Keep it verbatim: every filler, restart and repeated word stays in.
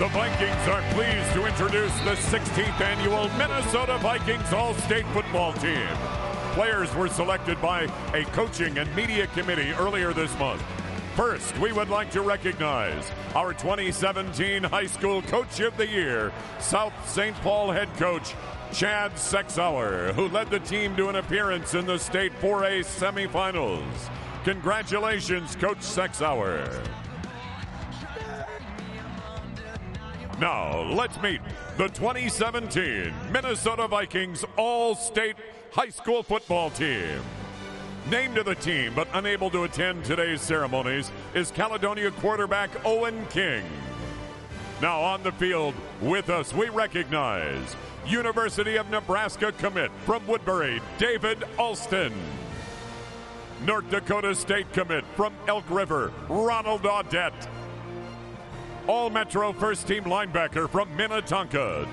The Vikings are pleased to introduce the sixteenth annual Minnesota Vikings All-State Football Team. Players were selected by a coaching and media committee earlier this month. First, we would like to recognize our twenty seventeen High School Coach of the Year, South Saint Paul head coach Chad Sexauer, who led the team to an appearance in the State four A semifinals. Congratulations, Coach Sexauer. Now, let's meet the twenty seventeen Minnesota Vikings All-State High School Football Team. Named to the team but unable to attend today's ceremonies is Caledonia quarterback Owen King. Now on the field with us, we recognize University of Nebraska commit from Woodbury, David Alston. North Dakota State commit from Elk River, Ronald Audette. All-Metro first-team linebacker from Minnetonka,